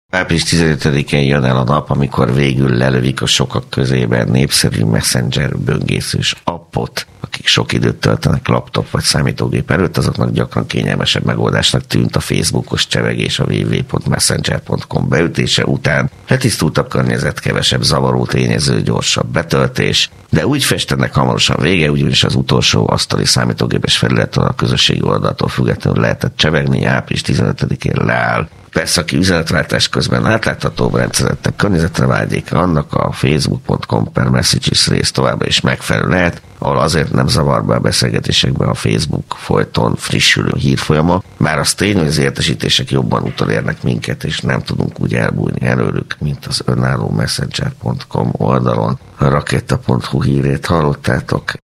Április 15-én jön el a nap, amikor végül lelövik a sokak közében népszerű Messenger böngészős appot. Akik sok időt töltenek laptop vagy számítógép előtt, azoknak gyakran kényelmesebb megoldásnak tűnt a Facebookos csevegés a www.messenger.com beütése után. Letisztultabb környezet, kevesebb zavaró tényező, gyorsabb betöltés, de úgy festenek hamarosan vége, ugyanis az utolsó asztali számítógépes felületen a közösségi oldaltól függetlenül lehetett csevegni, április 15-én leáll. Persze, aki üzenetváltás közben átláthatóbb, rendszerettebb környezetre vágyik, annak a facebook.com/messages rész továbbra is megfelelő lehet, ahol azért nem zavar be a beszélgetésekben a Facebook folyton frissülő hírfolyama, bár az tény, hogy az értesítések jobban utolérnek minket, és nem tudunk úgy elbújni előlük, mint az önálló messenger.com oldalon. A raketa.hu hírét hallottátok.